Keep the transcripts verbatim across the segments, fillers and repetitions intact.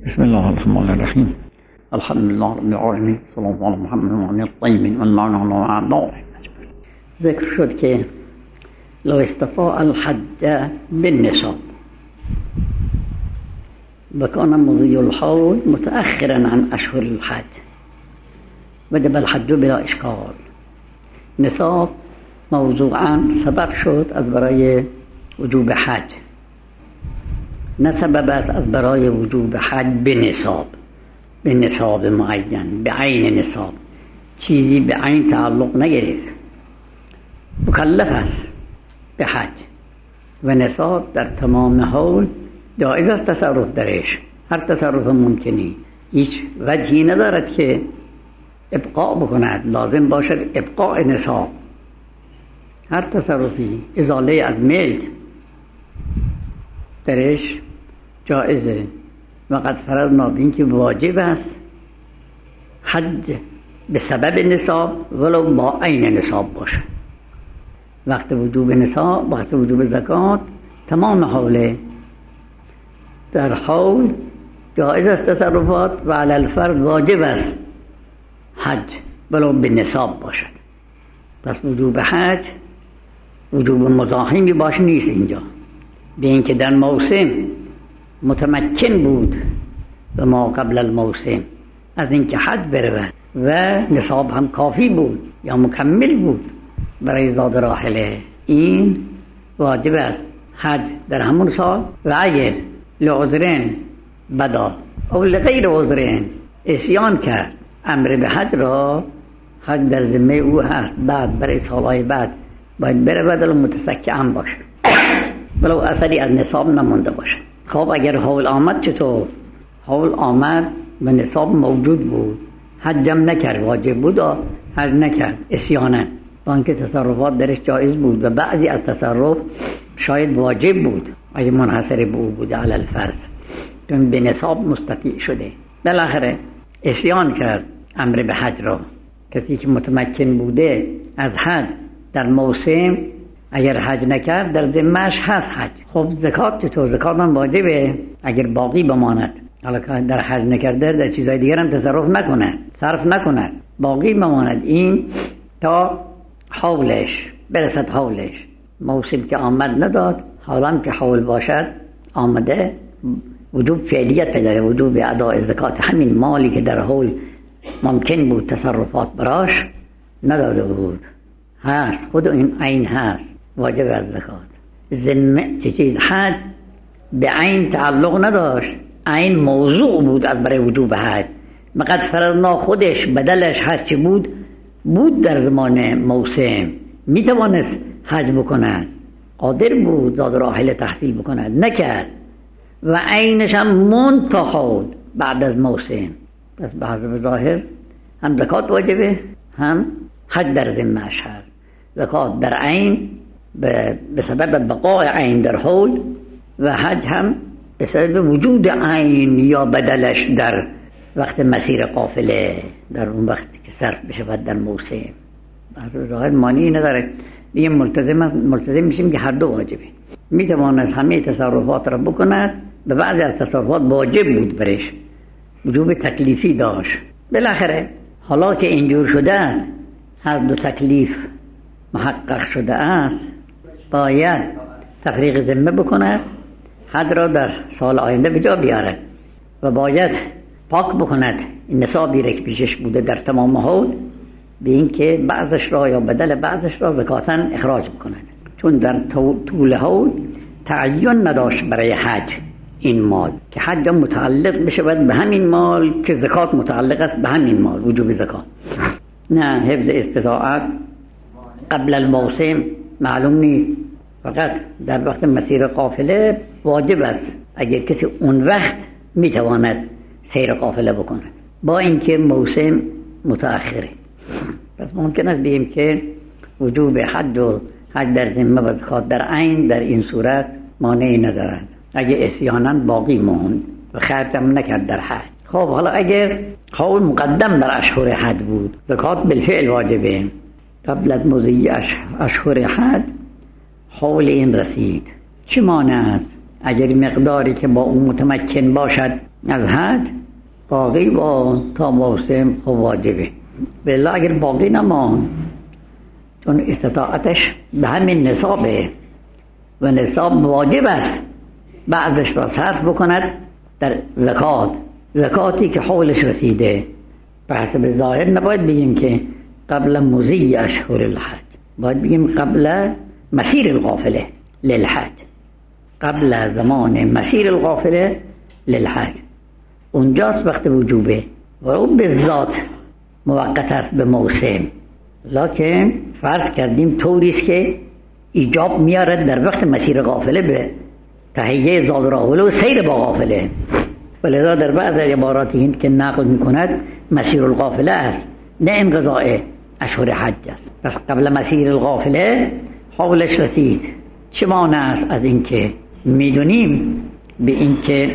بسم الله الرحمن الرحیم. الحمد لله رب العالمین، صلی الله علی محمد و علی الطیبین و اللعنة علی اعدائهم. ذکر شد که لو استطاع الحج بالنصاب وكان مضي الحول متأخرا عن أشهر الحج وجب الحج بلا إشكال. نصاب موضوعا سبب شد از برای وجوب حج، نه سبب است از برای وجوب حج به نصاب، به نصاب معین، به عین نصاب. چیزی به عین تعلق نگرفت، مکلف است به حج و نصاب در تمام حول جایز است تصرف درش، هر تصرف ممکنی، هیچ وجهی ندارد که ابقاء بکند، لازم باشد ابقاء نصاب. هر تصرفی ازاله از ملک درش جایزه. و قد فرضنا بین که واجب است حج به سبب نصاب ولو با عین نصاب باشد. وقت وجوب نصاب، وقت وجوب زکات تمام حوله، در حول جایز است تصرفات و علی الفرد واجب است حج ولو به نصاب باشد. پس وجوب حج وجوب مزاحمی باش نیست اینجا، به اینکه در موسم متمکن بود و ما قبل الموسم از اینکه حج برود و نصاب هم کافی بود یا مکمل بود برای زاد راحله، این واجب است حج در همون سال. و اگر لعذرین بدا او لغیر عذرین عصیان کرد امر به حج را، حج در ذمه او هست، بعد برای سالهای بعد باید برود و متسکع هم باشه ولو اثری از نصاب نمونده باشه. خب اگر حول آمد چطور؟ حول آمد و نصاب موجود بود، حجم نکرد، واجب بود و حج نکرد عصیانه، با اینکه تصرفات درش جایز بود و بعضی از تصرف شاید واجب بود اگه منحصر به او بوده علی الفرض، چون به نصاب مستطیع شده. بالاخره عصیان کرد امر به حج را. کسی که متمکن بوده از حج در موسم اگر حج نکرد در ذمه‌اش هست حج. خب زکات چطور؟ زکات هم واجبه اگر باقی بماند، حالا که در حج نکرده در چیزهای دیگر هم تصرف نکنه، صرف نکنه، باقی بماند این تا حولش برسد. حولش موسم که آمد نداد، حالا که حول باشد آمده، وجوب فعلیت پیدا، وجوب اداء زکات همین مالی که در حول ممکن بود تصرفات براش نداده بود هست، خود این عین هست، واجب از زکات. ذمه چه چیز؟ حج به عین تعلق نداشت، عین موضوع بود از برای وجوب حج. مقد فرضنا خودش بدلش هر چی بود بود در زمان موسم، میتوانست حج بکند، قادر بود زاد راحله تحصیل بکند، نکرد و عینش هم منتهی بعد از موسم. پس به حسب ظاهر هم زکات واجبه هم حج در ذمه‌اش هست. زکات در عین به سبب بقای عین در حول و حج هم به سبب وجود عین یا بدلش در وقت مسیر قافله، در اون وقت که صرف بشود در موسم. به حسب ظاهر مانعی نداره، دیگه ملتزم ملتزم میشیم که هر دو واجبه. میتوان از همه تصرفات را بکند، به بعضی از تصرفات واجب بود برش، وجوب تکلیفی داشت. بالاخره حالا که اینجور شده است، هر دو تکلیف محقق شده است، باید تفریق ذمه بکند، حد را در سال آینده به جا بیارد و باید پاک بکند این نصابی را که پیشش بوده در تمام حول، به این که بعضش را یا بدل بعضش را زکاتاً اخراج بکند، چون در طول حول تعین نداشت برای حج این مال که حج متعلق بشود به همین مال که زکات متعلق است به همین مال، وجوب زکات. نه، حفظ استطاعت قبل الموسم معلوم نیست، فقط در وقت مسیر قافله واجب است اگر کسی اون وقت میتواند سیر قافله بکند، با اینکه موسم متأخره. پس ممکن است بگیم که وجوب حج و حج در ذمه و زکات در عین در این صورت مانعی ندارد اگه عصیاناً باقی موند و خرجم نکرد در حج. خب حالا اگر حول مقدم در اشهر حج بود، زکات بالفعل واجبه. قبل از مضی اشهر حج حول این رسید، چه مانع است اگر مقداری که با اون متمکن باشد از حج باقی با تا موسم خب واجبه. بلا اگر باقی نمان چون استطاعتش به همین نصابه و نصاب واجب است بعضش را صرف بکند در زکات، زکاتی که حولش رسیده. به حسب ظاهر نباید بگیم که قبل مضی اشهر الحج، باید بگیم قبل مسیر القافله للحج، قبل زمان مسیر القافله للحج. اونجاست وقت وجوبه و اون به ذات موقت است به موسم، لکن فرض کردیم طوریست که ایجاب میارد در وقت مسیر قافله به تهیه زاد راحله و سیر با قافله. ولذا در بعض عباراتی هند که نقل میکند مسیر القافله است نه انقضاء اشهر حج است. پس قبل مسیر القافله حولش رسید. چه مانع است از اینکه میدونیم به اینکه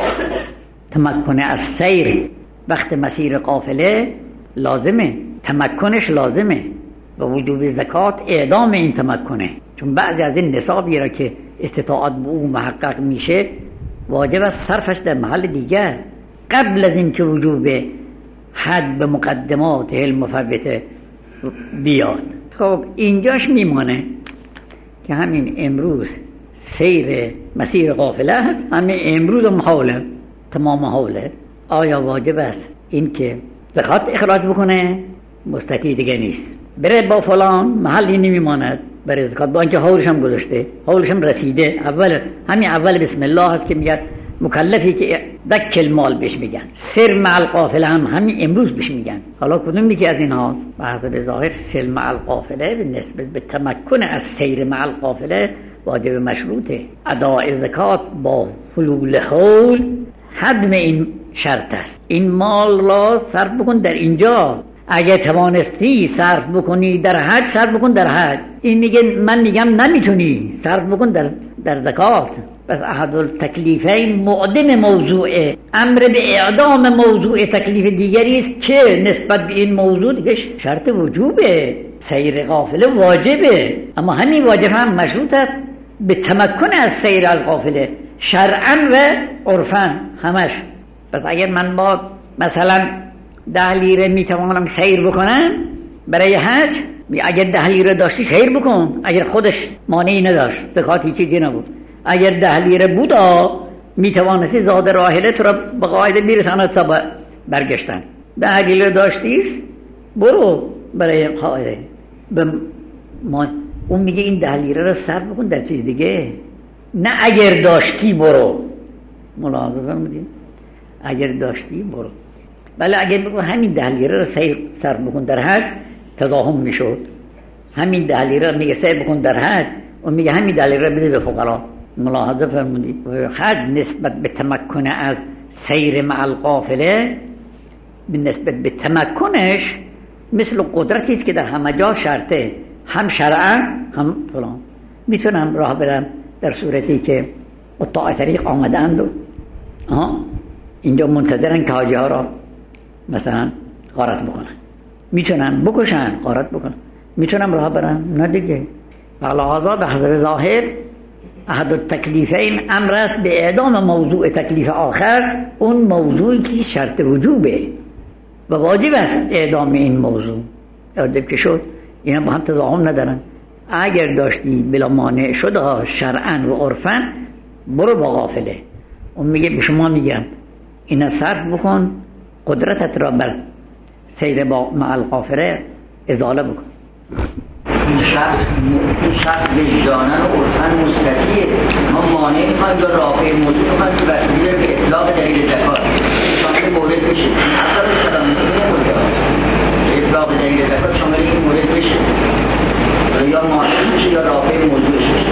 تمکن از سیر وقت مسیر قافله لازمه، تمکنش لازمه و وجوب زکات اعدام این تمکنه. چون بعضی از این نصابی را که استطاعت به او محقق میشه واجب است صرفش در محل دیگر قبل از اینکه وجوب حد به مقدمات المفوته بیاد. خب اینجاش میمانه که همین امروز سیر مسیر قافله هست، همین امروز هم حوله تمام حوله. آیا واجب است این که زکات اخراج بکنه؟ مستطیع دیگه نیست، بره با فلان محلی نمیماند برای زکات، با اینکه حولش هم گذاشته، حولش هم رسیده. اول همین اول بسم الله هست که میگه مکلفی که دک المال بهش میگن، سر مع القافله هم همین امروز بهش میگن. حالا کدوم یکی از این هاست؟ به حسب ظاهر سر مع القافله به نسبت به تمکن از سیر مع القافله واجب مشروطه. اداء زکات با حلول حول حدم این شرط است. این مال را صرف بکن در اینجا، اگه توانستی صرف بکنی در حج صرف بکن در حج. این میگه من میگم نمیتونی صرف بکن در در زکات. بس احد التکلیفین معدم موضوعه، امر به اعدام موضوع تکلیف دیگری است که نسبت به این موضوع دیگه شرط وجوبه. سیر قافله واجبه، اما همین واجب هم مشروط است به تمکن از سیر از قافله شرعا و عرفا همش. پس اگر من با مثلا ده لیره میتوانم سیر بکنم برای حج، اگر ده لیره داشتی سیر بکن، اگر خودش مانعی نداشت، زکاتی چیزی نبود. اگر ده لیره بود میتوانستی زاد راحله تو را به قاعده میرساند تا برگشتن. ده لیره داشتیست برو برای قاعده ما. اون میگه این ده لیره را صرف بکن در چیز دیگه، نه اگر داشتی برو. ملاحظه فرمودید؟ اگر داشتی برو. بله اگر بگو همین ده لیره را صرف بکن در حج تضاهم میشد. همین ده لیره را میگه صرف بکن در حج، اون میگه همین ده لیره بده به فقرا. ملاحظه فرمودید؟ حج نسبت به تمکن از سیر مع القافله نسبت به تمکنش مثل قدرتی است که در همه جا شرطه، هم شرعا هم فلان. میتونم راه برم در صورتی که قطاع طریق آمدند و آها اینجا منتظرن که حاجی ها را مثلا غارت بکنن، میتونن بکشن غارت بکنن، میتونم راه برم نه دیگه. لحاظا به حسب ظاهر احد التکلیفین امر است به اعدام موضوع تکلیف آخر، اون موضوعی که شرط وجوبه و واجب است اعدام این موضوع. واجب که شد اینا با هم تضاهم ندارن. اگر داشتی بلا مانع شده شرعا و عرفا برو با قافله. اون میگه به شما میگم اینا صرف بکن، قدرتت را بر سیر با مع القافله ازاله بکن. این شخص این شخص وجدانن و عرفن مستطیعه. ما مانع میخوایم یا رافع موضوع میخوایم که وسیله به اطلاق دلیل زکات شامل مورد بشه. اصلا سلام نمیده کجاست اطلاق دلیل زکات شامل این مورد بشه، یا مانع میشه یا رافع موضوعش بشه.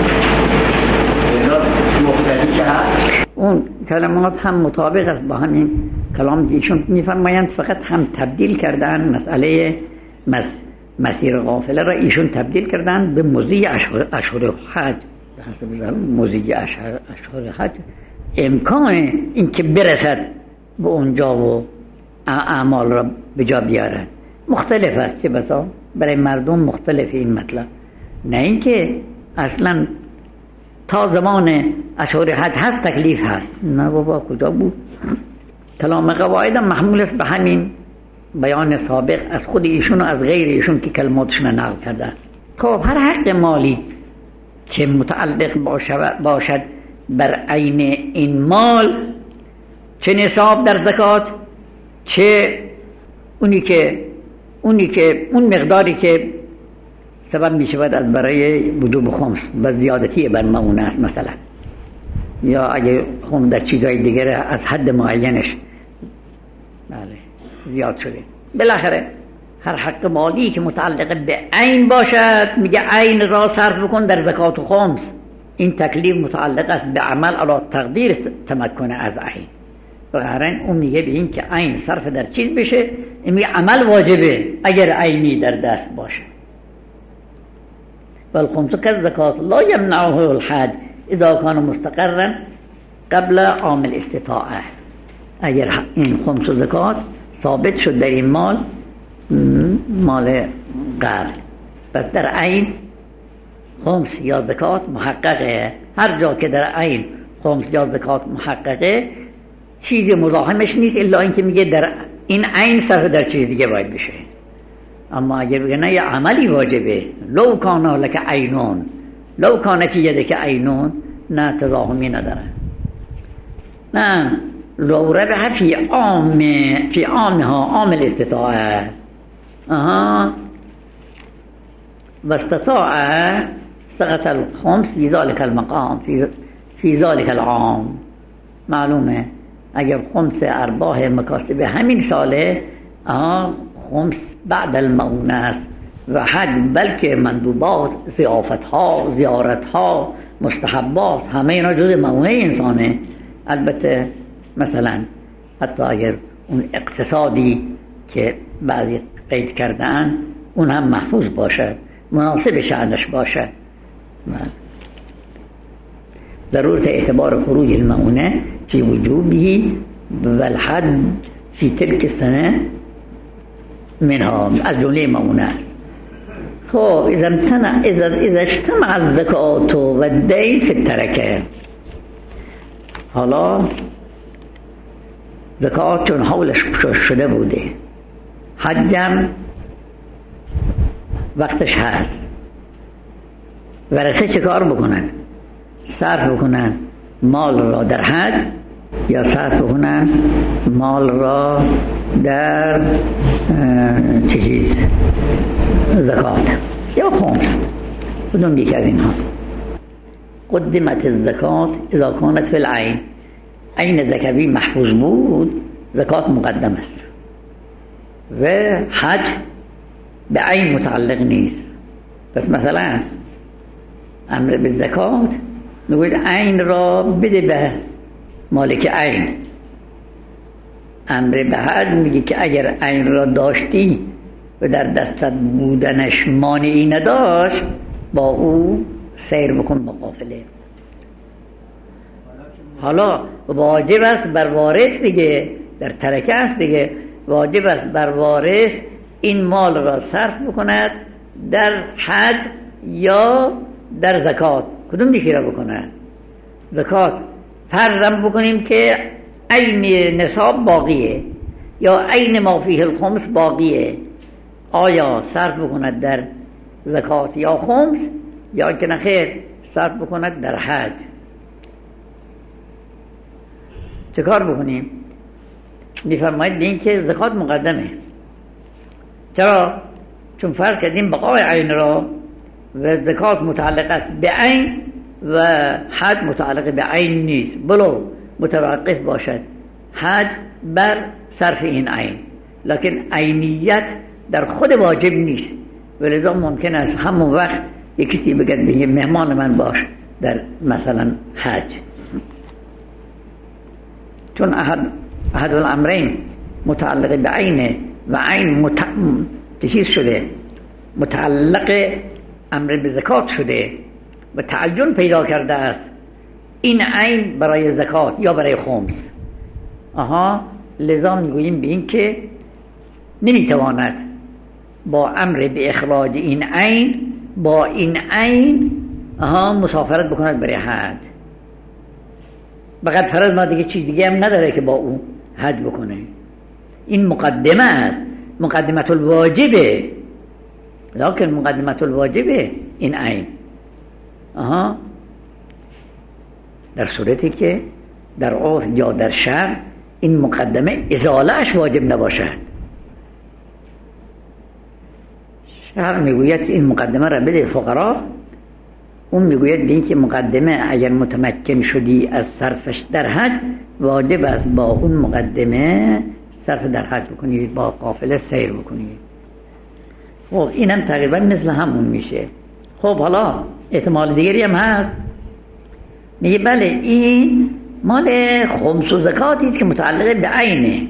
یا مختلفی که هست اون کلمات هم مطابق است با همین کلام که ایشون میفرمایند، فقط هم تبدیل کردن مسئله مس مسیر قافله را ایشون تبدیل کردن به مضی اشهر اشهر حج. حسب مضی اشهر اشهر حج امکان اینکه برسد به اونجا و اعمال را به جا بیارن مختلف است. چه بسا برای مردم مختلف این مطلب، نه اینکه اصلا تا زمان اشهر حج هست تکلیف هست. نه بابا کجا بود؟ کلام قواعد محمول است به همین بیان سابق از خود ایشون و از غیر ایشون که کلماتشون نقل کردن. خب هر حق مالی که متعلق باشد بر عین این مال، چه نصاب در زکات، چه اونی که اونی که اون مقداری که سبب می شود از برای وجوب خمس و زیادتی بر مؤونه است مثلا، یا اگه خمس در چیزهای دیگر از حد معینش بله زیاد شده. بالاخره هر حق مالی که متعلق به عین باشد، میگه عین را صرف بکن در زکات و خمس. این تکلیف متعلق است به عمل علی تقدیر تمکن از عین. بنابراین اون میگه به این که عین صرف در چیز بشه، این میگه عمل واجبه اگر عینی در دست باشه. والخمس كالزکات لا یمنعه الحد اذا کان مستقرا قبل عام الاستطاعه. اگر این خمس و زکات ثابت شد در این مال، مال قبل، پس در عین خمس یا زکات محققه. هر جا که در عین خمس یا زکات محققه، چیزی مزاحمش نیست الا اینکه میگه در این عین صرف در چیز دیگه باید بشه. اما اگه بگه نه یه عملی واجبه، لو کان لک عینون لو کان فی یدک عینون، نه تضاهمی نداره. نه لو ربح فی عام فی عامها عام الاستطاعه اها و استطاعه سقط الخمس فی ذلک المقام فی فی ذلک العام. معلومه اگر خمس ارباح مکاسب همین ساله، آها خمس بعد المؤونه است و حج بلکه مندوبات، ضیافت ها، زیارت ها، مستحبات، همه اینا جزء مؤونه انسانه. البته مثلا حتی اگر اون اقتصادی که بعضی قید کردن اون هم محفوظ باشه، مناسب شأنش باشه. ضرورت اعتبار خروج المؤونه فی وجوبه و الحد فی تلک السنه منها، از جمله مؤونه است. خب اذا امتنع اذا اذا اجتمع الزکات و الدین فی الترکه. حالا زکات چون حولش شده بوده، حجم وقتش هست، ورثه چه کار بکنن؟ صرف بکنن مال را در حج یا صرف بکنن مال را در چه چیز؟ زکات یا خمس. بدون یک از اینها. قدمت الزکات اذا کانت فی العین، عین زکوی محفوظ بود، زکات مقدم است و حج به عین متعلق نیست. پس مثلا امر به زکات نگوید عین را بده به مالک عین. امر به حج میگه که اگر عین را داشتی و در دستت بودنش مانعی نداشت، با او سیر بکن با قافله. حالا واجب است بر وارث دیگه، در ترکه است دیگه، واجب است بر وارث این مال را صرف بکند در حج یا در زکات. کدوم دیگه را بکند؟ زکات فرضم بکنیم که عین نصاب باقیه یا عین ما فیه الخمس باقیه، آیا صرف بکند در زکات یا خمس، یا که نخیر صرف بکند در حج؟ چه کار بکنیم؟ میفرمایید این که زکات مقدمه. چرا؟ چون فرض کردیم بقای عین را و زکات متعلق است به عین و حج متعلق به عین نیست، بلو متوقف باشد حج بر صرف این عین، لکن عینیت در خود واجب نیست. ولذا ممکن است همون وقت یک کسی بگه به مهمان من باش در مثلا حج، چون احد احد الامرین متعلق به عینه و عین مت... چیز شده، متعلق امر به زکات شده و تعین پیدا کرده است این عین برای زکات یا برای خمس. آها لذا میگوییم به این که نمیتواند با امر به اخراج این عین با این عین آها مسافرت بکند برای حج. فقط فرض ما دیگه چیز دیگه هم نداره که با اون حج بکنه. این مقدمه است، مقدمت الواجبه، لکن مقدمت الواجبه این عین. آها، در صورتی که در عرف یا در شرع این مقدمه ازالهش واجب نباشد. شرع میگوید که این مقدمه را بده فقرا، اون میگوید به این که مقدمه اگر متمکن شدی از صرفش در حج واجب است با اون مقدمه صرف در حج بکنی، با قافله سیر بکنی. خب اینم تقریبا مثل همون میشه. خب حالا احتمال دیگری هم هست، میگه بله این مال خمس و زکاتی است که متعلق به عینه،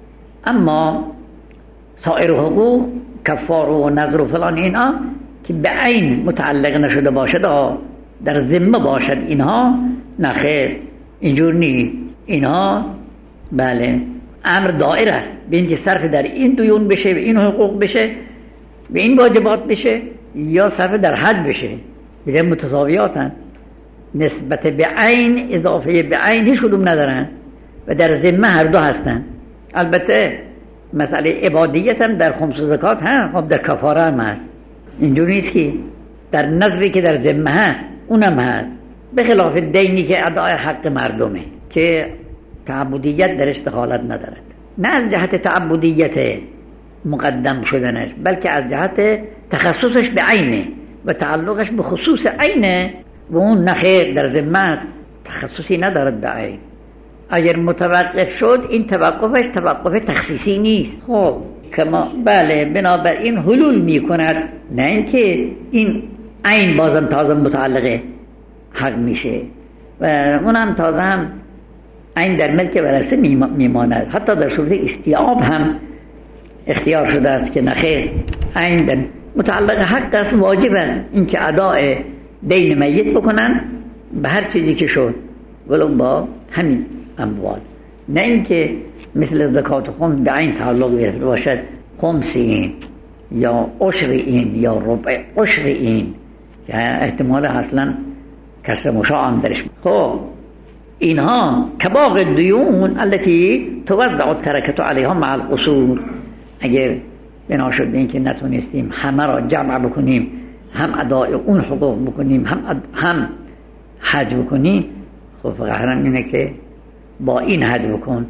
اما سایر حقوق کفاره و نذر و فلان اینا که به عین متعلق نشده باشد، در ذمه باشد، اینها نه خیر، اینجور نیست. اینها بله امر دائر است به اینکه صرف در این دیون بشه، به این حقوق بشه، به این واجبات بشه، یا صرف در حج بشه، دیگه متساویاتن، نسبت به عین اضافه به عین هیچ کدوم ندارن و در ذمه هر دو هستن. البته مسئله عبادیت هم در خمس و زکات هست، خب در کفاره هم هست. اینجور نیست که در نظری که در ذمه هست اونم هست، به خلاف دینی که ادای حق مردمه که تعبدیت درش دخالت ندارد، نه از جهت تعبدیت مقدم شدنش، بلکه از جهت تخصصش به عینه و تعلقش به خصوص عینه و اون نخیر در ذمه است، تخصصی ندارد به عین. اگر متوقف شد این توقفش توقف تخصیصی نیست. خب کما بله بنابراین حلول می کند، نه اینکه این عین بازم تازه متعلق حق میشه و اونم تازه هم عین در ملک ورثه میماند. حتی در صورت استیعاب هم اختیار شده است که نخیر عین در متعلق حق است، واجب است اینکه ادای دین میت بکنن به هر چیزی که شد ولو با همین اموال، نه اینکه مثل زکات خمس به عین تعلق گرفته باشد، خمس این یا عشر این یا ربع عشر این که احتمال اصلا کسر مشاع هم درش. خب اینها کباغ دیون التي توزع الترکه علیها مع القصور، اگر بنا شد به اینکه نتونستیم همه را جمع بکنیم، هم ادای اون حقوق بکنیم، هم اد... هم حج بکنیم، خب فقط اینه که با این حج بکن،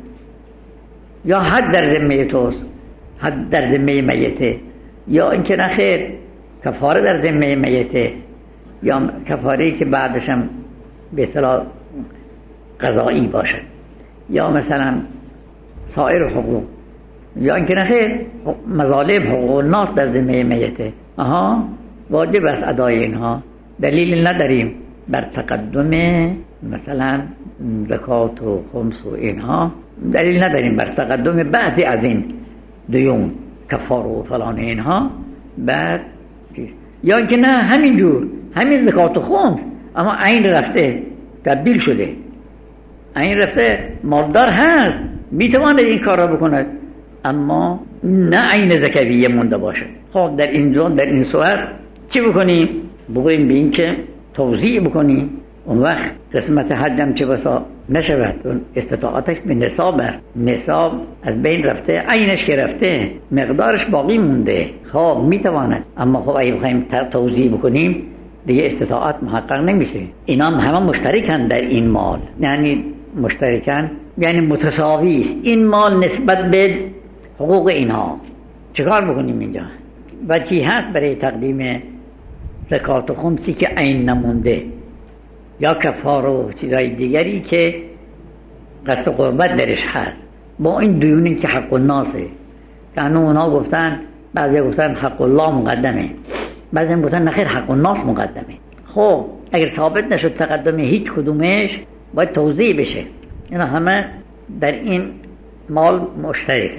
یا حج در ذمه توست، حج در ذمه میته، یا اینکه نخیر کفاره در ذمه میته، یا کفاره‌ای که بعدش هم به اصطلاح قضایی باشد، یا مثلا سایر حقوق، یا اینکه نخیر مظالم حقوق الناس در ذمه میته. آها واجب است ادای اینها. دلیل نداریم بر تقدم مثلا زکات و خمس و اینها، دلیل نداریم بر تقدم بعضی از این دیون کفار و فلان اینها بر چیز، یا اینکه نه همینجور همین زکات و خمس اما عین رفته تبدیل شده، عین رفته مالدار هست میتواند این کار را بکند اما نه عین زکویه مونده باشه. خب در اینجا در این صورت چی بکنیم؟ بگوییم به این که توزیع بکنیم، اون وقت قسمت حجم چه بسا نشود، استطاعتش به نصاب است، نصاب از بین رفته، عینش که رفته مقدارش باقی مونده، خب میتواند، اما خب اگه بخوایم توزیع بکنیم دیگه استطاعت محقق نمیشه. اینا هم همه مشترکن در این مال، یعنی مشترکن یعنی متساوی است این مال نسبت به حقوق اینها. چیکار بکنیم اینجا؟ وجهی هست برای تقدیم زکات و خمسی که عین نمونده، یا کفاره و چیزهای دیگری که قصد قربت درش هست، با این دیونی که حق الناسه. یعنی اونا گفتن، بعضی گفتن حق الله مقدمه، بعضی گفتن نخیر حق الناس مقدمه. خب اگر ثابت نشد تقدم هیچ کدومش باید توزیع بشه. اینا همه در این مال مشترک.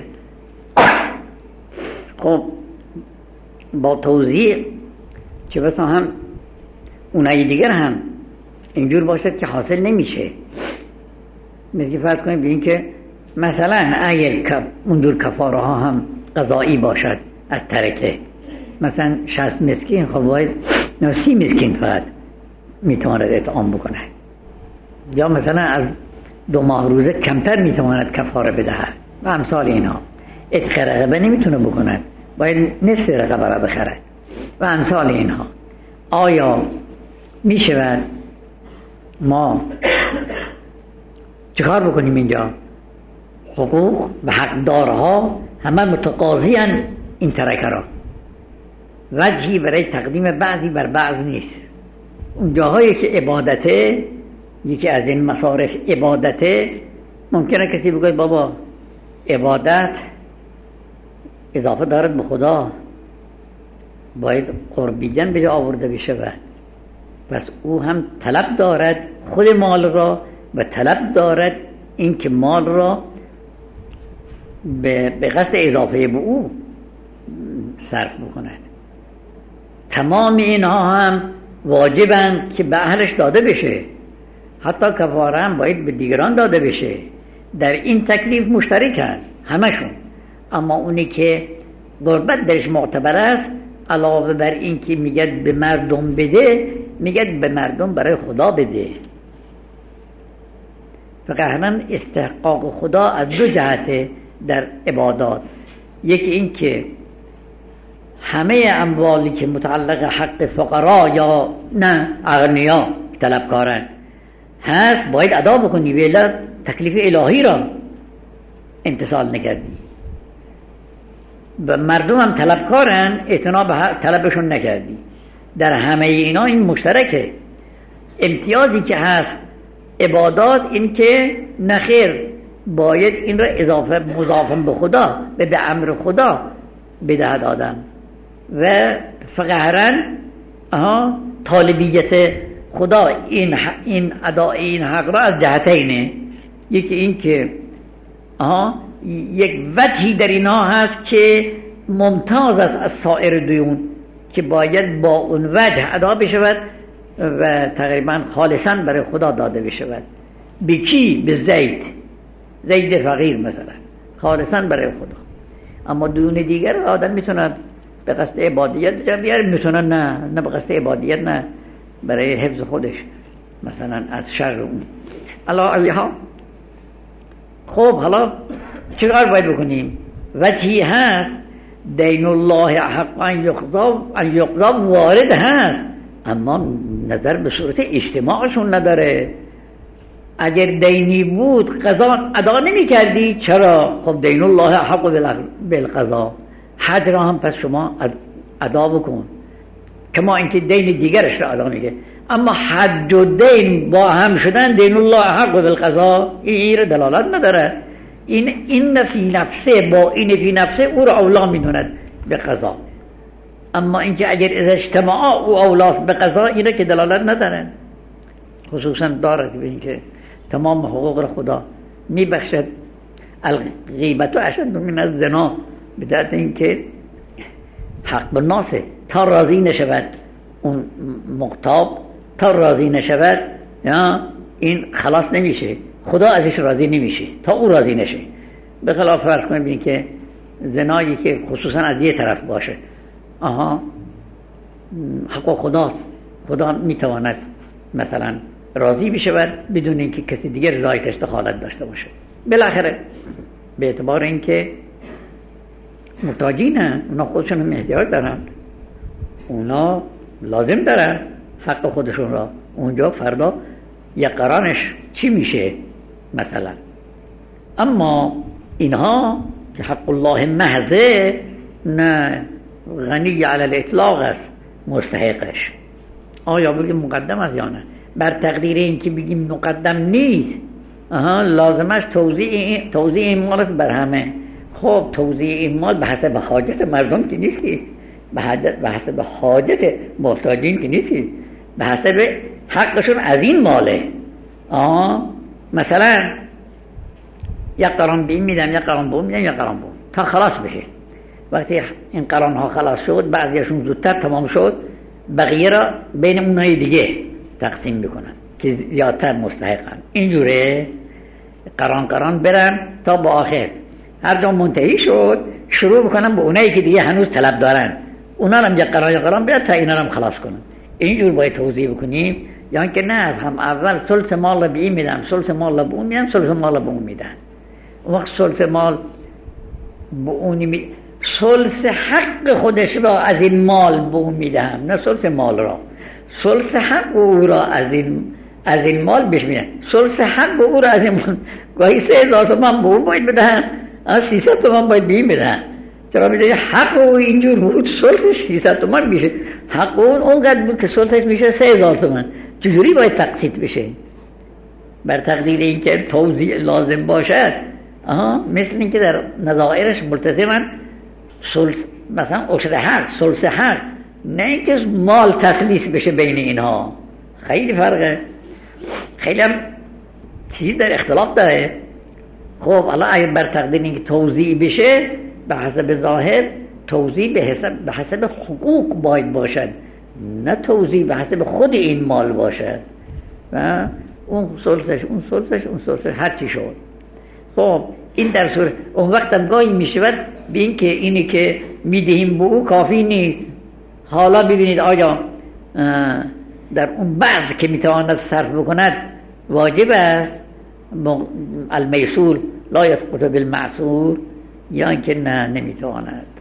خب با توزیع چه بسا هم اونایی دیگر هم اینجور باشد که حاصل نمیشه. مثل فرض کنیم به این که مثلا اگر اونجور کفاره ها هم قضایی باشد از ترکه، مثلا شصت مسکین، خب باید سی مسکین فقط میتواند اطعام بکنه، یا مثلا از دو ماه روزه کمتر میتواند کفاره بدهد و امثال اینها. عتق رقبه نمیتونه بکند، باید نصف رقبه را بخرد و امثال اینها. آیا میشود ما چیکار بکنیم اینجا؟ حقوق و حقدارها همه متقاضیان این ترکه را، وجهی برای تقدیم بعضی بر بعض نیست. اون جاهایی که عبادته، یکی از این مصارف عبادته، ممکنه کسی بگه بابا عبادت اضافه دارد به خدا، باید قربیدن به جا آورده بشه، و پس او هم طلب دارد خود مال را و طلب دارد این که مال را به قصد اضافه به او صرف بکند. تمام اینها هم واجبند که به اهلش داده بشه، حتی کفاره هم باید به دیگران داده بشه. در این تکلیف مشترکن همشون، اما اونی که قربت درش معتبر است، علاوه بر این که میگد به مردم بده، میگد به مردم برای خدا بده. فقط استحقاق خدا از دو جهت در عبادات. یکی این که همه اموالی که متعلق حق فقرا یا نه اغنیا طلبکارن هست باید ادا بکنی، ولی تکلیف الهی را امتثال نکردی. و مردم هم طلبکارن، اعتنا به طلبشون نکردی. در همه اینا این مشترکه. امتیازی که هست عبادات این که نخیر باید این را اضافه مضاف به خدا و به امر خدا بدهد آدم، و فقهرن طالبیت خدا این این اداء این حق را از جهتینه. یکی این که آها یک وجهی در اینا هست که ممتاز است از سایر دیون، که باید با اون وجه ادا بشود و تقریبا خالصا برای خدا داده بشود. به کی؟ به زید زید فقیر مثلا، خالصا برای خدا. اما دیون دیگر آدم میتوند به قصد عبادیت جا بیاره، میتونن نه نه به قصد عبادیت، نه برای حفظ خودش مثلا از شر اون. الله علیها. خب حالا چیکار باید بکنیم؟ وجهی هست دین الله حق ان یقضا ان یقضا وارد هست، اما نظر به صورت اجتماعشون نداره. اگر دینی بود قضا ادا نمی کردی، چرا؟ خب دین الله حق بالقضا، حج را هم پس شما ادا بکن، کما اینکه دین دیگرش را ادا میگه. اما حج و دین با هم شدن دین الله حق بالقضا، این را دلالت نداره. این این فی نفسه با این فی نفسه او را اولا میدوند به قضا، اما اینکه اگر از اجتماع او اولاست به قضا، این را که دلالت نداره. خصوصا دارد به اینکه تمام حقوق را خدا میبخشد. الغیبت اشد من الزنا، بدهت اینکه حق بالناسه، تا راضی نشود اون مقتاب، تا راضی نشود این خلاص نمیشه، خدا ازش راضی نمیشه تا او راضی نشه. به خلاف فرض کنیم این که زنایی که خصوصا از یه طرف باشه، آها حق خداست، خدا میتواند مثلا راضی بشود بدون اینکه کسی دیگر رضایتش دخالت داشته باشه. بالاخره به اعتبار اینکه محتاجین هستند، اونا خودشون هم احتیاج دارن، اونا لازم دارن حق خودشون را. اونجا فردا یک قرانش چی میشه مثلا. اما اینها که حق الله محضه، نه غنی علی الاطلاق است مستحقش. آیا بگیم مقدم است یا نه؟ بر تقدیر این که بگیم مقدم نیست، آها لازمش توزیع این توزیع این مال است بر همه. خب توزیع این مال به حسب حاجت مردم که نیست، که به حسب حاجت محتاجین که نیست، که به حسب حقشون از این ماله. آه مثلا یک قران به این میدم، یک قران به اون میدم، یک قران به اون، تا خلاص بشه. وقتی این قران ها خلاص شد، بعضیشون زودتر تمام شد، بقیه را بین اونهای دیگه تقسیم بکنن که زیادتر مستحقن. اینجوره قران قران برن تا با آخر، هر جا منتهی شد شروع بکنن به اونایی که دیگه هنوز طلب دارن، اونا هم یک قران یک قران برن تا اینا هم خلاص کنن. اینجور باید توضیح بکنیم یا اینکه نه از هم اول ثلث مال به این میدم، ثلث مال به اون میدم، ثلث مال به اون میدن. اون وقت ثلث مال به اون می ثلث حق خودش را از این مال به اون میدم، نه ثلث مال را. ثلث حق او را از این از این مال بهش میدن. ثلث حق او را از این مال گاهی سه هزار تومان به اون باید بدن، از سیصد تومان باید به این بدن. چرا میده حق او اینجور بود ثلثش سیصد تومان میشه، حق اون اونقدر بود که ثلثش میشه سه هزار تومان. چجوری باید تقسیم بشه؟ بر تقدیر اینکه توزیع لازم باشد. آها، مثل اینکه در نظائرش ملتزمن ثلث، مثلا عشر حق، ثلث حق، نه اینکه مال تسلیس بشه بین اینها. خیلی فرقه، خیلی هم چیز در اختلاف داره. خب حالا اگه بر تقدیر اینکه توزیع بشه به حسب ظاهر، توزیع به حسب به حسب حقوق باید باشد، نه توزیع به حسب خود این مال باشد. و اون ثلثش اون ثلثش اون ثلثش هر چی شد. خب این در صورت اون وقت هم گاهی میشود به این که اینی که میدهیم به او کافی نیست. حالا ببینید آیا در اون بعض که میتواند صرف بکند واجب است المیسور لا یسقط بالمعسور، یا اینکه نه نمیتواند.